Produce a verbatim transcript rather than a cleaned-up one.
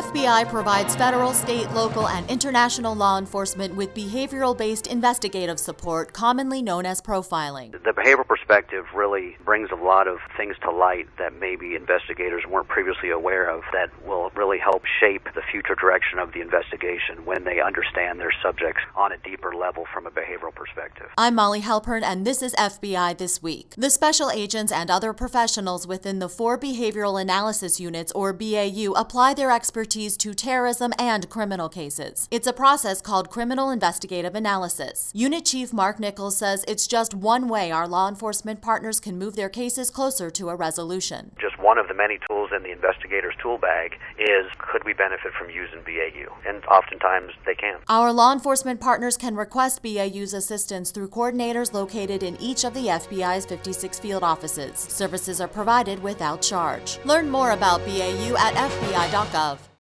F B I provides federal, state, local, and international law enforcement with behavioral-based investigative support, commonly known as profiling. The behavioral perspective really brings a lot of things to light that maybe investigators weren't previously aware of that will really help shape the future direction of the investigation when they understand their subjects on a deeper level from a behavioral perspective. I'm Molly Halpern, and this is F B I This Week. The special agents and other professionals within the four Behavioral Analysis Units, or B A U, apply their expertise to terrorism and criminal cases. It's a process called criminal investigative analysis. Unit Chief Mark Nichols says it's just one way our law enforcement partners can move their cases closer to a resolution. Just one of the many tools in the investigator's tool bag is, could we benefit from using B A U? And oftentimes they can. Our law enforcement partners can request B A U's assistance through coordinators located in each of the F B I's fifty-six field offices. Services are provided without charge. Learn more about B A U at F B I dot gov.